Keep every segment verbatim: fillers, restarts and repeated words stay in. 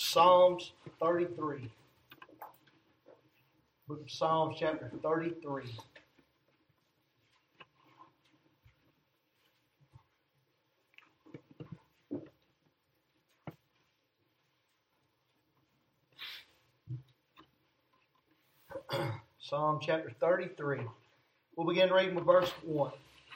Psalms thirty-three. Book of Psalms chapter thirty-three. Psalm chapter thirty-three. We'll begin reading with verse one.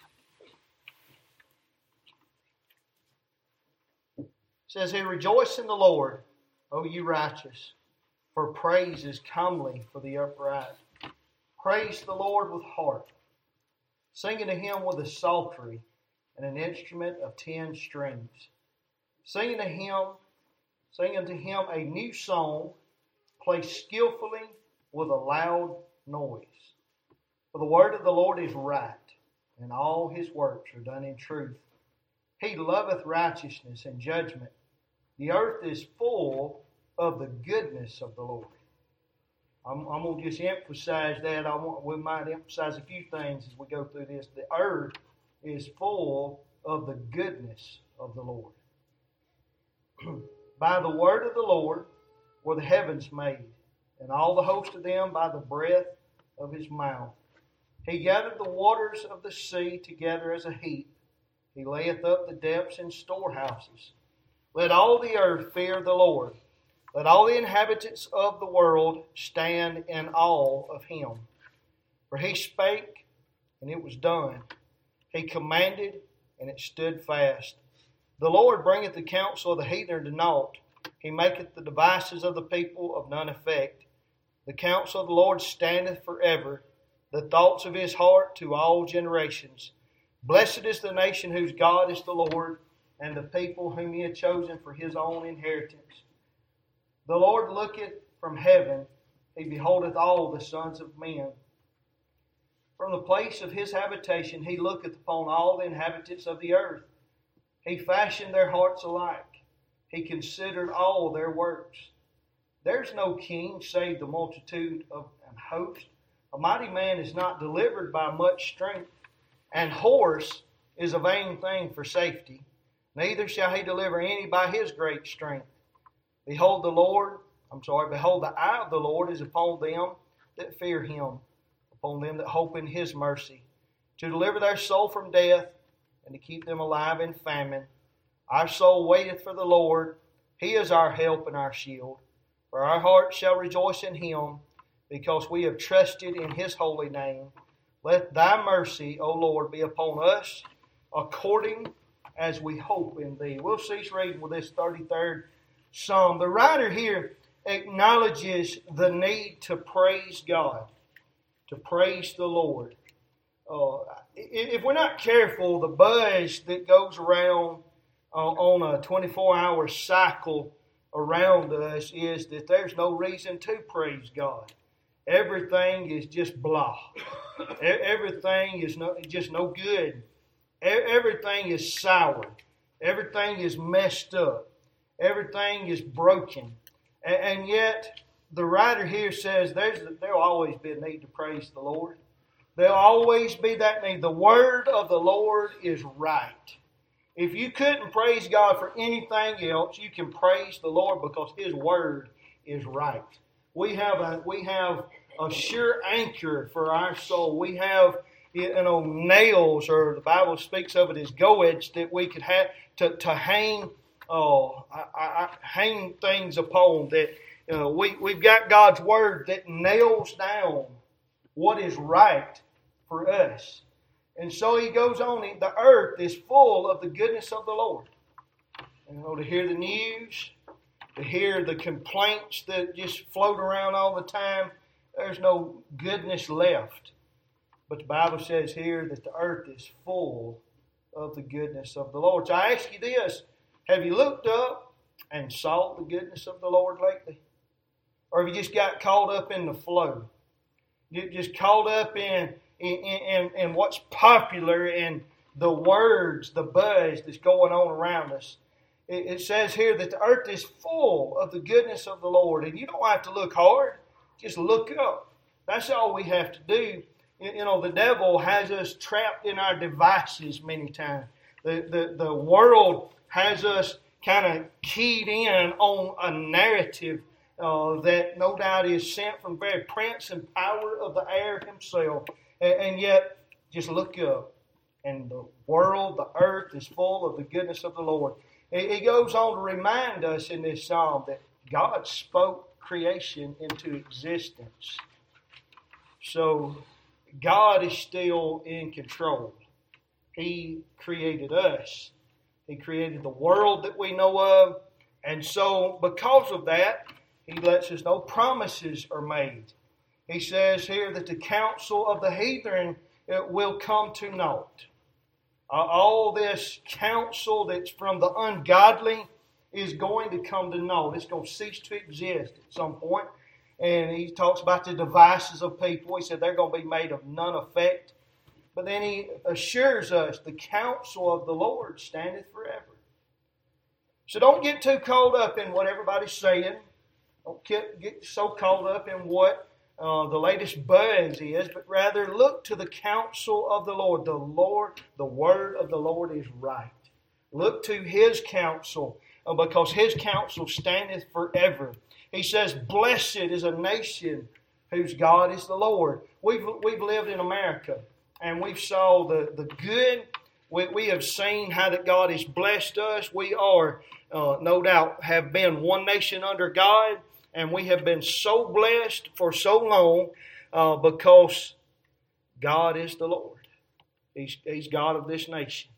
It says here, Rejoice in the Lord, O you righteous, for praise is comely for the upright. Praise the Lord with harp, sing unto him with a psaltery and an instrument of ten strings. Sing unto him, sing unto him a new song, play skillfully with a loud noise. For the word of the Lord is right, and all his works are done in truth. He loveth righteousness and judgment. The earth is full of the goodness of the Lord. I'm, I'm going to just emphasize that. I want, we might emphasize a few things as we go through this. The earth is full of the goodness of the Lord. By the word of the Lord were the heavens made, and all the host of them by the breath of his mouth. He gathered the waters of the sea together as a heap. He layeth up the depths in storehouses. Let all the earth fear the Lord. Let all the inhabitants of the world stand in awe of him. For he spake, and it was done. He commanded, and it stood fast. The Lord bringeth the counsel of the heathen to naught. He maketh the devices of the people of none effect. The counsel of the Lord standeth forever, the thoughts of his heart to all generations. Blessed is the nation whose God is the Lord, and the people whom he hath chosen for his own inheritance. The Lord looketh from heaven, he beholdeth all the sons of men. From the place of his habitation he looketh upon all the inhabitants of the earth. He fashioned their hearts alike. He considered all their works. There's no king save the multitude of an host. A mighty man is not delivered by much strength, and horse is a vain thing for safety. Neither shall he deliver any by his great strength. Behold the Lord, I'm sorry, behold the eye of the Lord is upon them that fear him, upon them that hope in his mercy, to deliver their soul from death, and to keep them alive in famine. Our soul waiteth for the Lord. He is our help and our shield. For our heart shall rejoice in him, because we have trusted in his holy name. Let thy mercy, O Lord, be upon us, according as we hope in thee. We'll cease reading with this thirty-third Psalm. The writer here acknowledges the need to praise God, to praise the Lord. Uh, if we're not careful, the buzz that goes around uh, on a twenty-four hour cycle around us is that there's no reason to praise God. Everything is just blah. Everything is no, just no good. Everything is sour. Everything is messed up. Everything is broken. And yet, the writer here says there's, there'll always be a need to praise the Lord. There'll always be that need. The word of the Lord is right. If you couldn't praise God for anything else, you can praise the Lord because his word is right. We have a, we have a sure anchor for our soul. We have, you know, nails, or the Bible speaks of it as goads, that we could have to, to hang uh, I, I, hang things upon. That uh, we, we've got God's word that nails down what is right for us. And so he goes on, the earth is full of the goodness of the Lord. You know, to hear the news, to hear the complaints that just float around all the time, there's no goodness left. But the Bible says here that the earth is full of the goodness of the Lord. So I ask you this, have you looked up and saw the goodness of the Lord lately? Or have you just got caught up in the flow? You just caught up in In, in, in what's popular in the words, the buzz that's going on around us. It, it says here that the earth is full of the goodness of the Lord. And you don't have to look hard. Just look up. That's all we have to do. You, you know, the devil has us trapped in our devices many times. The, the, the world has us kind of keyed in on a narrative uh, that no doubt is sent from the very prince and power of the air himself. And, and yet, just look up, and the world, the earth is full of the goodness of the Lord. He goes on to remind us in this psalm that God spoke creation into existence. So God is still in control. He created us. He created the world that we know of. And so because of that, He lets us know promises are made. He says here that the counsel of the heathen will come to naught. Uh, all this counsel that's from the ungodly is going to come to naught. It's going to cease to exist at some point. And he talks about the devices of people. He said they're going to be made of none effect. But then he assures us the counsel of the Lord standeth forever. So don't get too caught up in what everybody's saying. Don't get, get so caught up in what Uh, the latest buzz is, but rather look to the counsel of the Lord. The Lord, the word of the Lord is right. Look to His counsel, uh, because His counsel standeth forever. He says, blessed is a nation whose God is the Lord. We've, we've lived in America, and we've saw the, the good. We, we have seen how that God has blessed us. We are, uh, no doubt, have been one nation under God. And we have been so blessed for so long uh, because God is the Lord. He's, he's God of this nation.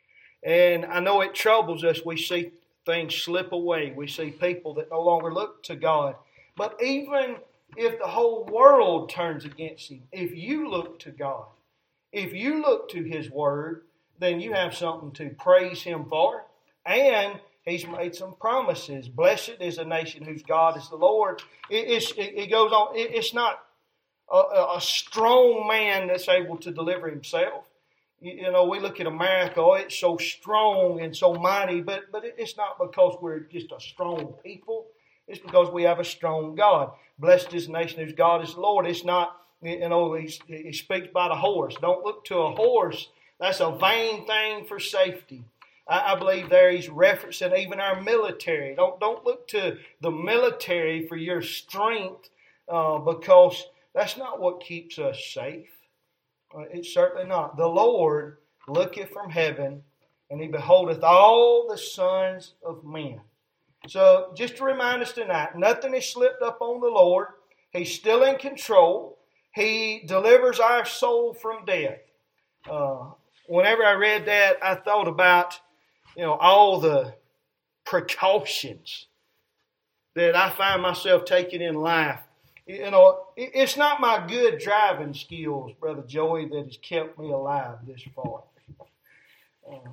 And I know it troubles us. We see things slip away. We see people that no longer look to God. But even if the whole world turns against Him, if you look to God, if you look to His Word, then you have something to praise Him for. And He's made some promises. Blessed is a nation whose God is the Lord. It, it's, it, it goes on. It, it's not a, a strong man that's able to deliver himself. You, you know, we look at America. Oh, it's so strong and so mighty. But, but it's not because we're just a strong people. It's because we have a strong God. Blessed is the nation whose God is the Lord. It's not, you know, he, he speaks by the horse. Don't look to a horse. That's a vain thing for safety. I believe there he's referencing even our military. Don't, don't look to the military for your strength uh, because that's not what keeps us safe. Uh, it's certainly not. The Lord looketh from heaven, and He beholdeth all the sons of men. So just to remind us tonight, nothing has slipped up on the Lord. He's still in control. He delivers our soul from death. Uh, whenever I read that, I thought about You know, all the precautions that I find myself taking in life. You know, it's not my good driving skills, Brother Joey, that has kept me alive this far. Uh,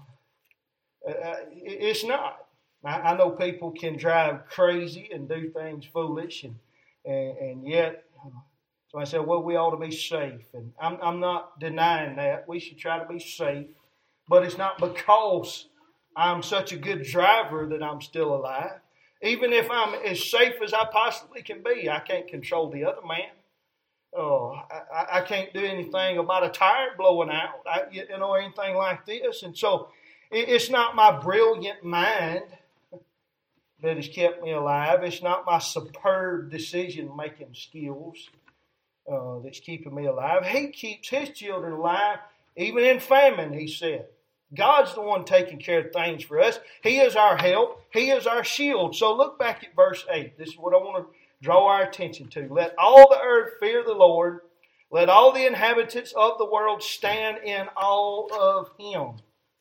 it's not. I know people can drive crazy and do things foolish, and and, and yet, so I said, well, we ought to be safe. And I'm, I'm not denying that. We should try to be safe. But it's not because I'm such a good driver that I'm still alive. Even if I'm as safe as I possibly can be, I can't control the other man. Oh, I, I can't do anything about a tire blowing out, I, you know, anything like this. And so it, it's not my brilliant mind that has kept me alive. It's not my superb decision-making skills uh, that's keeping me alive. He keeps His children alive, even in famine, He said. God's the one taking care of things for us. He is our help. He is our shield. So look back at verse eight. This is what I want to draw our attention to. Let all the earth fear the Lord. Let all the inhabitants of the world stand in awe of Him.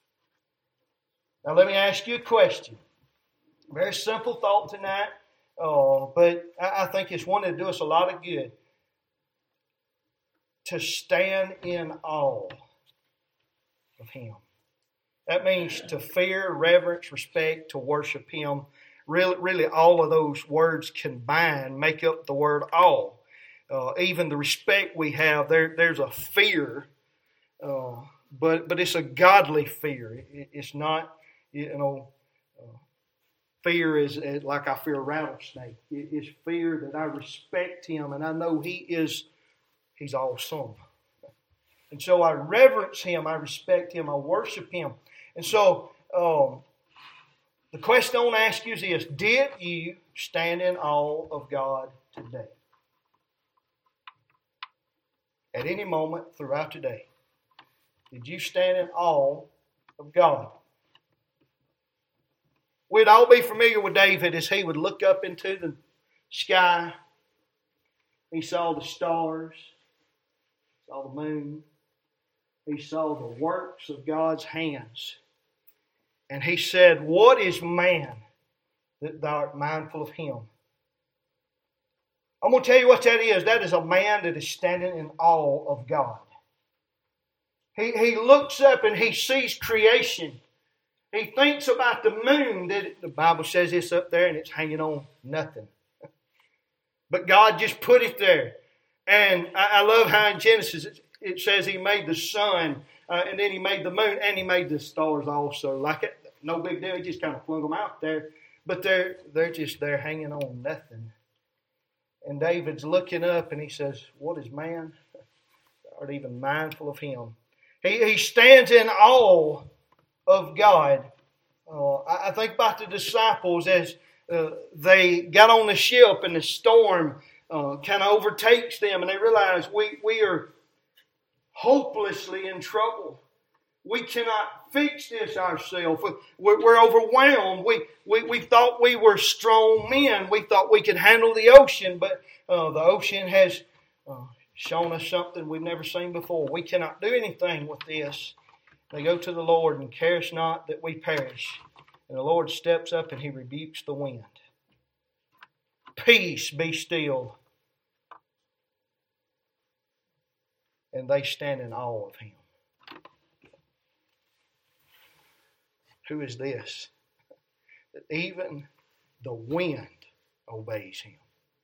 Now let me ask you a question. Very simple thought tonight, uh, but I think it's one that do us a lot of good. To stand in awe of Him. That means to fear, reverence, respect, to worship Him. Really, really all of those words combined make up the word awe. Uh, even the respect we have, there, there's a fear, uh, but but it's a godly fear. It, it's not, you know, uh, fear is, is like I fear a rattlesnake. It, it's fear that I respect Him and I know He is, He's awesome. And so I reverence Him, I respect Him, I worship Him. And so um, The question I want to ask you is this: did you stand in awe of God today? At any moment throughout today, did you stand in awe of God? We'd all be familiar with David as he would look up into the sky. He saw the stars, saw the moon. He saw the works of God's hands. And he said, "What is man that thou art mindful of him?" I'm going to tell you what that is. That is a man that is standing in awe of God. He, he looks up and he sees creation. He thinks about the moon. That the Bible says it's up there and it's hanging on nothing. But God just put it there. And I, I love how in Genesis it, it says He made the sun, uh, and then He made the moon, and He made the stars also. Like it, no big deal. He just kind of flung them out there. But they're, they're just there hanging on nothing. And David's looking up and he says, "What is man? Thou art even mindful of him." He, he stands in awe of God. Uh, I, I think about the disciples as uh, they got on the ship and the storm uh, kind of overtakes them and they realize we, we are hopelessly in trouble. We cannot fix this ourselves. We're, we're overwhelmed. We, we, we thought we were strong men. We thought we could handle the ocean, but uh, the ocean has uh, shown us something we've never seen before. We cannot do anything with this. They go to the Lord and carest not that we perish. And the Lord steps up and He rebukes the wind. Peace, be still. And they stand in awe of Him. Who is this? That even the wind obeys Him.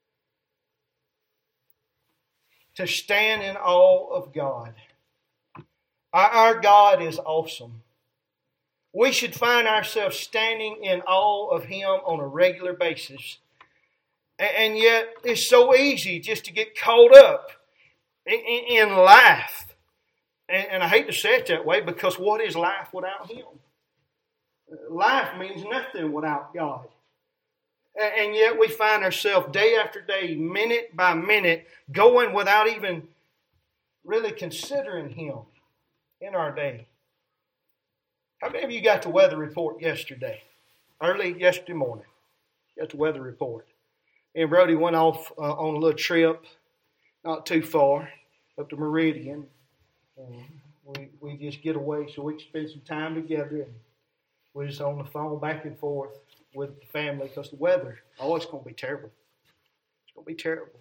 To stand in awe of God. Our, our God is awesome. We should find ourselves standing in awe of Him on a regular basis. And, and yet it's so easy just to get caught up in, in, in life. And, and I hate to say it that way, because what is life without Him? Life means nothing without God. And yet we find ourselves day after day, minute by minute, going without even really considering Him in our day. How many of you got the weather report yesterday? Early yesterday morning. Got the weather report. Me and Brody went off uh, on a little trip, not too far, up to Meridian. Um, we, we just get away so we can spend some time together. And we're just on the phone back and forth with the family because the weather, oh, it's going to be terrible. It's going to be terrible.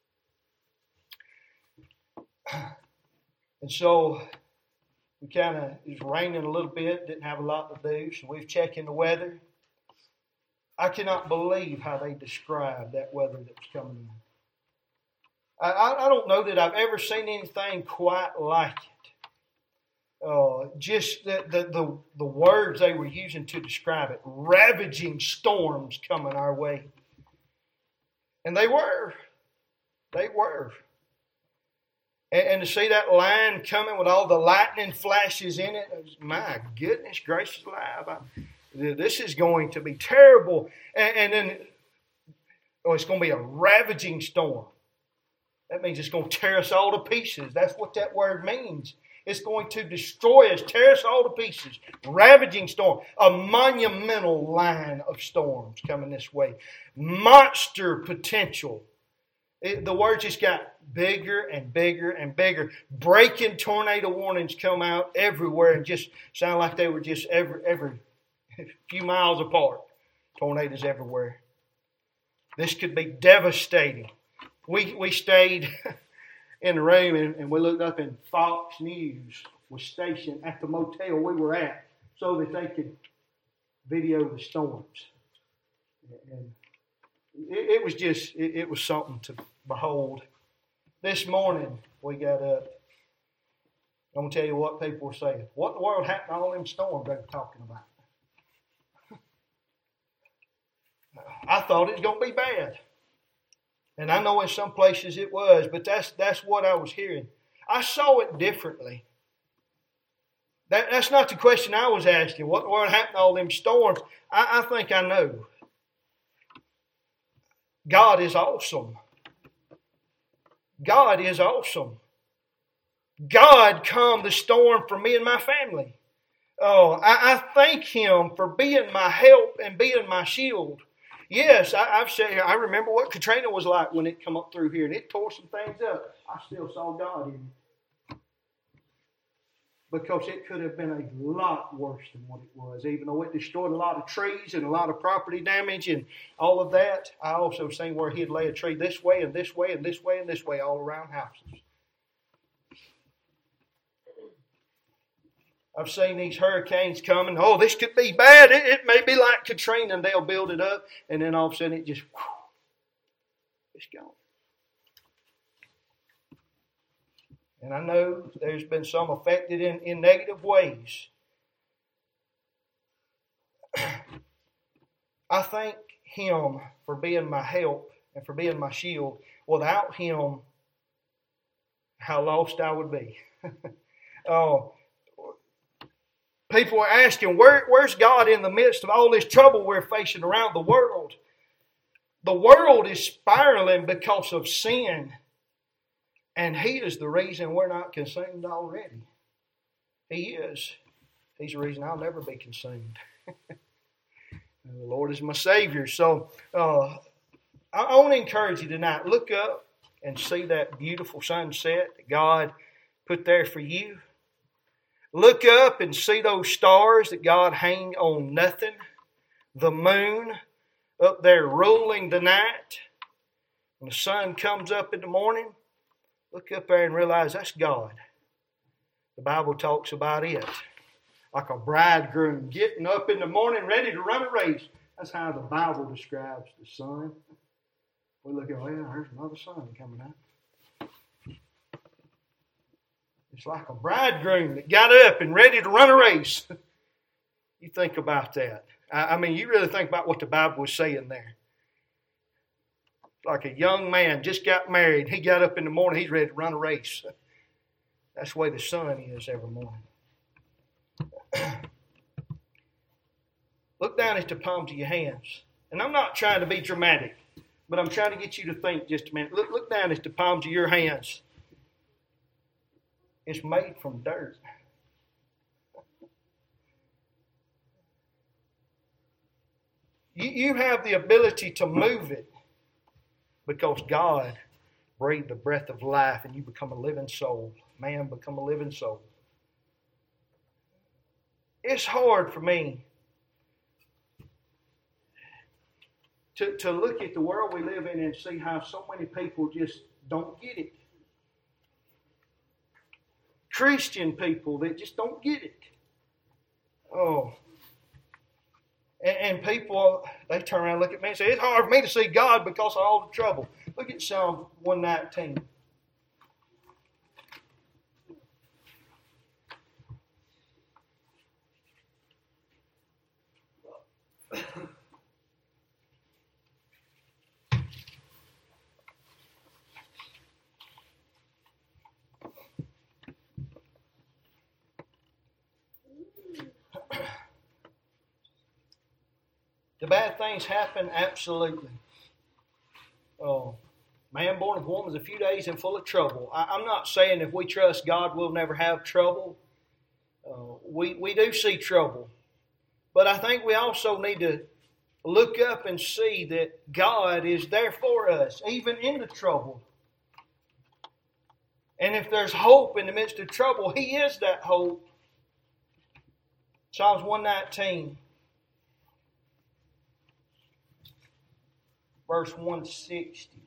And so we kind of, it was raining a little bit, didn't have a lot to do, so we've checked in the weather. I cannot believe how they described that weather that was coming in. I, I, I don't know that I've ever seen anything quite like it. Uh, just the, the, the, the words they were using to describe it. Ravaging storms coming our way. And they were. They were. And, and to see that line coming with all the lightning flashes in it, it was, my goodness gracious alive. I, this is going to be terrible. And, and then oh, it's going to be a ravaging storm. That means it's going to tear us all to pieces. That's what that word means. It's going to destroy us, tear us all to pieces. Ravaging storm. A monumental line of storms coming this way. Monster potential. It, the word just got bigger and bigger and bigger. Breaking tornado warnings come out everywhere and just sound like they were just every, every few miles apart. Tornadoes everywhere. This could be devastating. We, we stayed in the room and, and we looked up and Fox News was stationed at the motel we were at so that they could video the storms. And it, it was just, it, it was something to behold. This morning we got up. I'm going to tell you what people were saying. What in the world happened to all them storms they were talking about? I thought it was going to be bad. And I know in some places it was, but that's that's what I was hearing. I saw it differently. That, that's not the question I was asking. What, what happened to all them storms? I, I think I know. God is awesome. God is awesome. God calmed the storm for me and my family. Oh, I, I thank Him for being my help and being my shield. Yes, I, I've said. I remember what Katrina was like when it come up through here, and it tore some things up. I still saw God in it, because it could have been a lot worse than what it was. Even though it destroyed a lot of trees and a lot of property damage and all of that, I also seen where He'd lay a tree this way and this way and this way and this way all around houses. I've seen these hurricanes coming. Oh, this could be bad. It, it may be like Katrina, and they'll build it up, and then all of a sudden it just, whew, it's gone. And I know there's been some affected in, in negative ways. I thank Him for being my help and for being my shield. Without Him, how lost I would be. Oh. People are asking, Where, where's God in the midst of all this trouble we're facing around the world? The world is spiraling because of sin. And He is the reason we're not consumed already. He is. He's the reason I'll never be consumed. The Lord is my Savior. So uh, I, I want to encourage you tonight. Look up and see that beautiful sunset that God put there for you. Look up and see those stars that God hang on nothing. The moon up there ruling the night. When the sun comes up in the morning, look up there and realize that's God. The Bible talks about it. Like a bridegroom getting up in the morning ready to run a race. That's how the Bible describes the sun. We look at, well, there's another sun coming out. It's like a bridegroom that got up and ready to run a race. You think about that. I mean, you really think about what the Bible was saying there. Like a young man just got married. He got up in the morning. He's ready to run a race. That's the way the sun is every morning. Look down at the palms of your hands. And I'm not trying to be dramatic, but I'm trying to get you to think just a minute. Look, look down at the palms of your hands. It's made from dirt. You, you have the ability to move it because God breathed the breath of life and you become a living soul. Man, become a living soul. It's hard for me to, to look at the world we live in and see how so many people just don't get it. Christian people that just don't get it. Oh. And, and people, they turn around and look at me and say, it's hard for me to see God because of all the trouble. Look at Psalm one nineteen. Do bad things happen? Absolutely. Oh, man born of woman is a few days and full of trouble. I, I'm not saying if we trust God, we'll never have trouble. Uh, we, we do see trouble. But I think we also need to look up and see that God is there for us, even in the trouble. And if there's hope in the midst of trouble, He is that hope. Psalms one nineteen. Verse one sixty.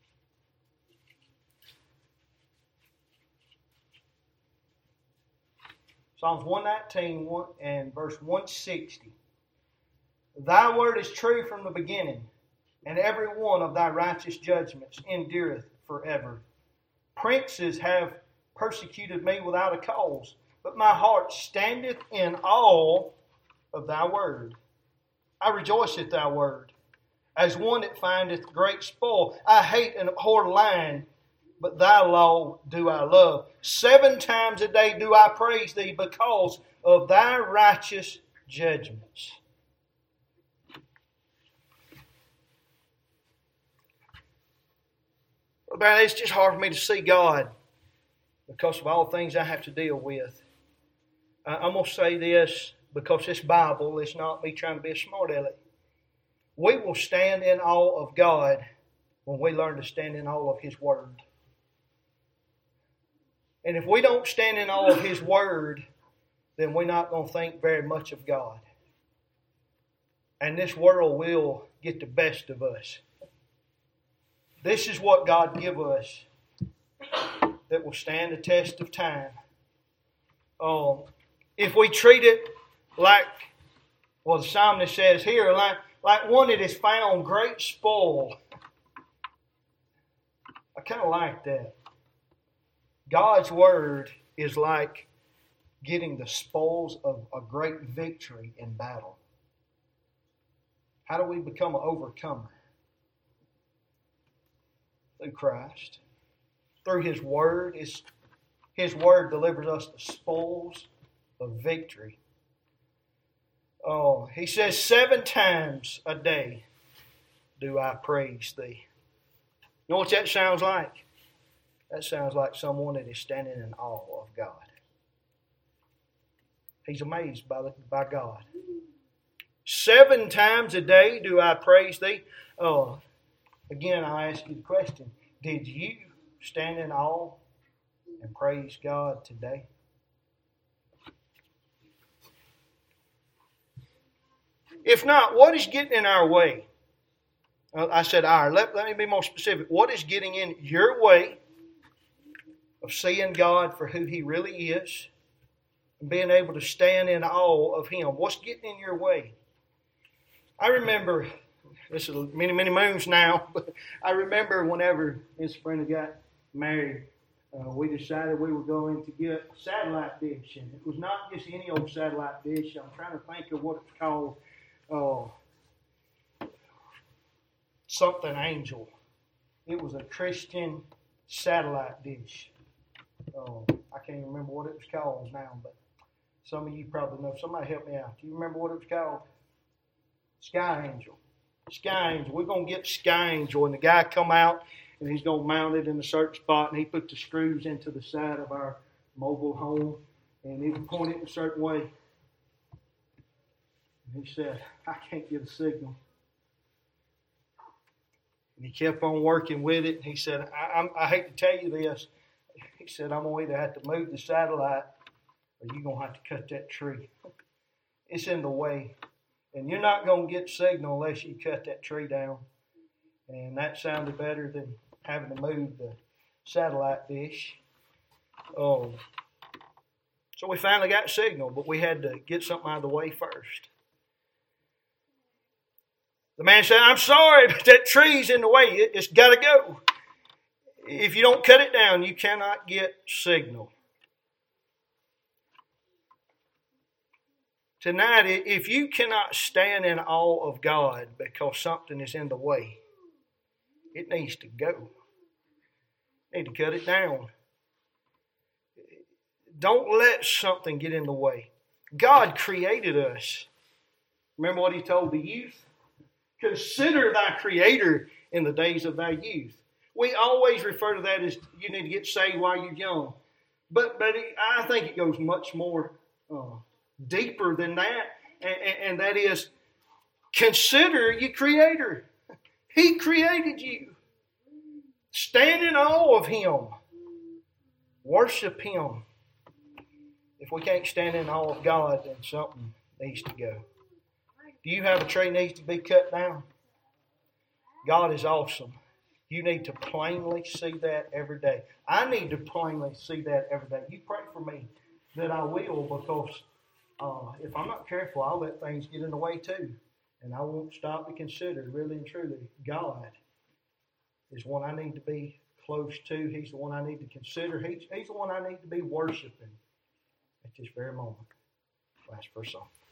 Psalms one nineteen and verse one sixty. Thy word is true from the beginning, and every one of thy righteous judgments endureth forever. Princes have persecuted me without a cause, but my heart standeth in awe of thy word. I rejoice at thy word. As one that findeth great spoil. I hate and abhor lying, but thy law do I love. Seven times a day do I praise thee, because of thy righteous judgments. Brother, it's just hard for me to see God because of all the things I have to deal with. I'm going to say this because this Bible is not me trying to be a smart aleck. We will stand in awe of God when we learn to stand in awe of His Word. And if we don't stand in awe of His Word, then we're not going to think very much of God. And this world will get the best of us. This is what God give us that will stand the test of time. Um, if we treat it like, well, the psalmist says here, like, like one that has found great spoil. I kind of like that. God's Word is like getting the spoils of a great victory in battle. How do we become an overcomer? Through Christ. Through His Word. His, His Word delivers us the spoils of victory. Oh, He says, seven times a day do I praise Thee. You know what that sounds like? That sounds like someone that is standing in awe of God. He's amazed by, the, by God. Seven times a day do I praise Thee. Oh, again, I ask you the question, did you stand in awe and praise God today? If not, what is getting in our way? Well, I said our. Let, let me be more specific. What is getting in your way of seeing God for who He really is and being able to stand in awe of Him? What's getting in your way? I remember, this is many, many moons now, but I remember whenever Miss Brenda got married, uh, we decided we were going to get a satellite dish. And it was not just any old satellite dish. I'm trying to think of what it's called. Uh, something angel. It was a Christian satellite dish. Uh, I can't remember what it was called now, but some of you probably know. Somebody help me out. Do you remember what it was called? Sky Angel. Sky Angel. We're going to get Sky Angel, and the guy come out, and he's going to mount it in a certain spot, and he put the screws into the side of our mobile home, and he would point it in a certain way. And he said, I can't get a signal. And he kept on working with it, and he said, I, I'm, I hate to tell you this. He said, I'm going to either have to move the satellite, or you're going to have to cut that tree. It's in the way. And you're not going to get signal unless you cut that tree down. And that sounded better than having to move the satellite dish. Um, so we finally got signal, but we had to get something out of the way first. The man said, I'm sorry, but that tree's in the way. It, it's got to go. If you don't cut it down, you cannot get signal. Tonight, if you cannot stand in awe of God because something is in the way, it needs to go. You need to cut it down. Don't let something get in the way. God created us. Remember what He told the youth? Consider thy Creator in the days of thy youth. We always refer to that as you need to get saved while you're young. But but I think it goes much more uh, deeper than that. And, and, and that is, consider your Creator. He created you. Stand in awe of Him. Worship Him. If we can't stand in awe of God, then something needs to go. Do you have a tree that needs to be cut down? God is awesome. You need to plainly see that every day. I need to plainly see that every day. You pray for me that I will, because uh, if I'm not careful, I'll let things get in the way too. And I won't stop to consider, really and truly, God is one I need to be close to. He's the one I need to consider. He's, he's the one I need to be worshiping at this very moment. Last verse song.